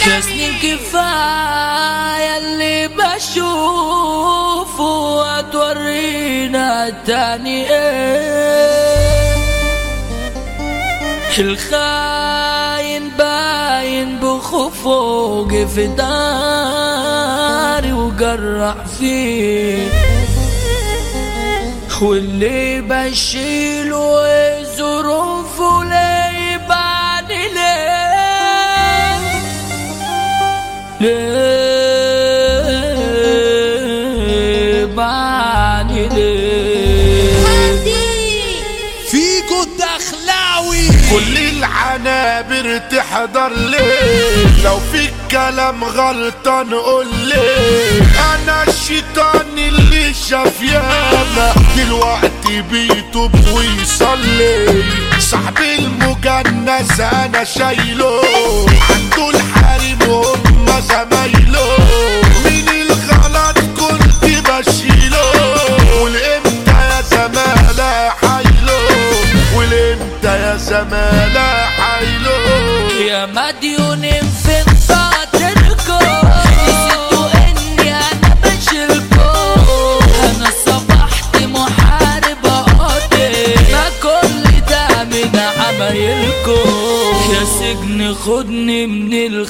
يا سنين كفاية اللي بشوفه وتورينا تاني ايه. الخاين باين بخوفه وقف داري وقرع فيه، واللي بشيله ظروفه ليه يبعني ليه بعني ليه. فيكو الدخلاوي كل العنابر تحضر ليه، لو في كلام غلطان قول ليه. انا الشيطان اللي شاف ياما دلوقتي بيتوب ويصلي، صاحب المجنس انا شايله عنده الحريم وهم زمايله، من الغلط كنت بشيله والامتى يا زمالة حايله، والامتى يا زمالة حايله. يا مديونين في خاطركم نسيتوا اني انا بشيلكم، انا صبحت محارب قاتل ما كل ده من عمايلكم. يا سجن خدني من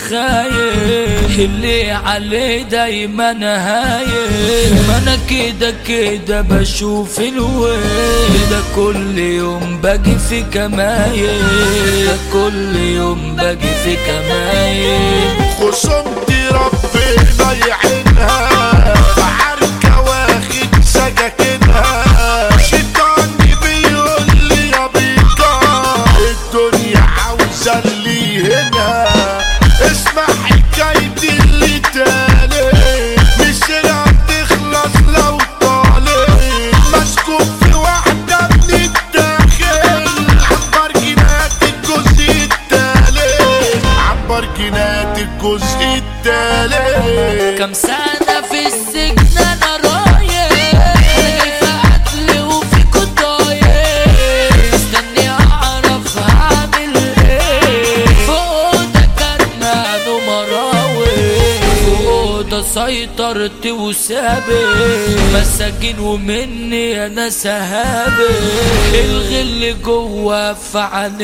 الخايف اللي عليه دايما هايل، ما انا كده كده بشوف الويل، ده كل يوم باجي في كمايل، ده كل يوم باجي في كمايل. خصومتي ربنا يعينها بعركة واخد سكاكينها، شيطاني بيقول لي يا بيكا الدنيا عاوزة اللي هنا، اسمع حكايتي اللي تالي مش راح تخلص لو طالت، مسكوب في واحدة من الداخل عبر جنات الجزء التالت، عبر جنات الجزء التالت. كم سنة في السجن انا رايح، انا جاي في قتل وفيكوا ضايع، مستني اعرف هعمل ايه. فوق ده كان معنو مراوي، فوق ده سيطرت وسابت مساجين ومني انا سهابت، الغل جوا في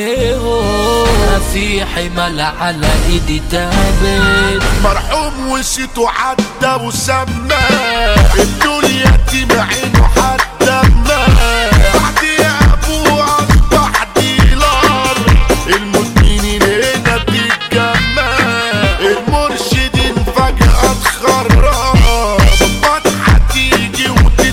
عينيهم في حمل على ايدي تابت. مرحوم وشيته عدى وسمى الدنيا عينه حتى ما بعد يا ابوه اصبح ديلار، المدمنين هنا بتتجمع، المرشدين فجأة اتخرج، ظباط هتيجي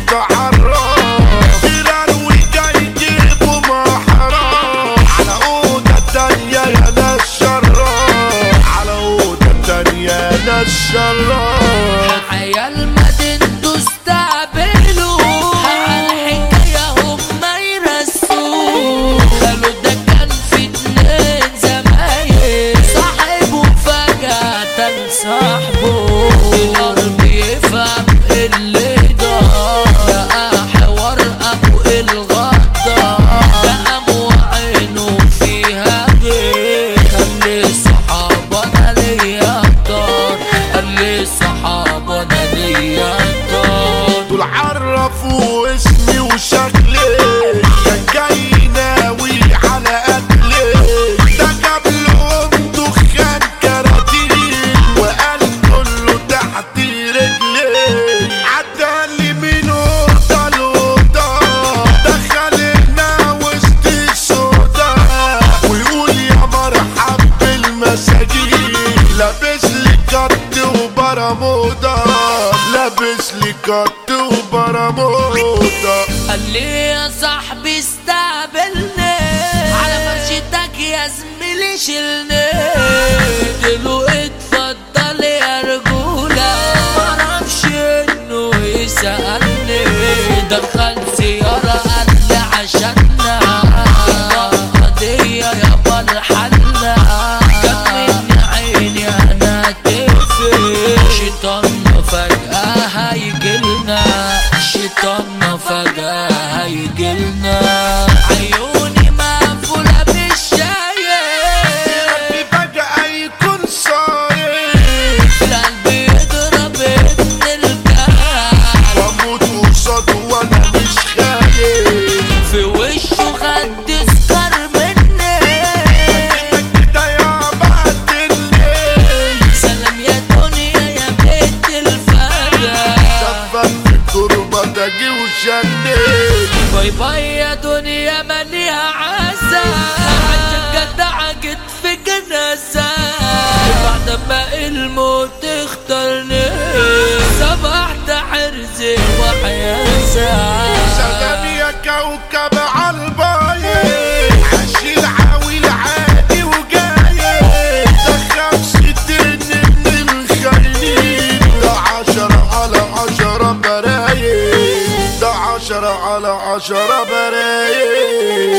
وتتعرف، تلاوي جاي يجيبوا محرم على اوضة تانية يا ناس شراب، على اوضة تانية يا ناس شراب. عيال مدينتو استقبلوا عالحكاية هما يرسوا، قالوا ده كان في اتنين زمايل صاحبه فجأة تاني صاحبه، الأرض يفهم اللي ضاع لقى حوار أبو الغدار، ده قام وعينه فيها غير، قال لي صحابنا ليا طار، قال لي صحابنا ليا طار. دول عرفوا اسمي وشكلي كان جاي ناوي على قتلي، ده جاب لهم دخان كراتين وقال كله تحت رجلي، عدالي من اوضه لاوضه دخلنا وسط السودا، ويقول يا مرحب بالمساجين لابس لي كت وبرمودا، لابس لي كت وبرمودا. قال لي يا صاحبي استقبلني على فرشتك يا زميلي شيلني، قلت له اتفضل يا رجولة، معرفش انه يسألني، دخل سيارة قال لي عشاننا قضية يا برحلنا، جت مني عيني انا تقفل، شيطاننا فجأة هيجيلنا، شيطاننا فجأة هيجيلنا، عيوني مقفولة بالشايب فجأة يكون صاير باجي وشنيت. باي باي يا دنيا ماليها عزة، عشان جدع جيت في جنازة، بعد ما الموت اختارني صبحت حرزي وحياسة. سلام يا كوكب عالبايد، عشيل عاوي عادي وجاي، دخل ستين من الخاينين، ده 10 على 10 برايد، ده 10 على 10 برايد.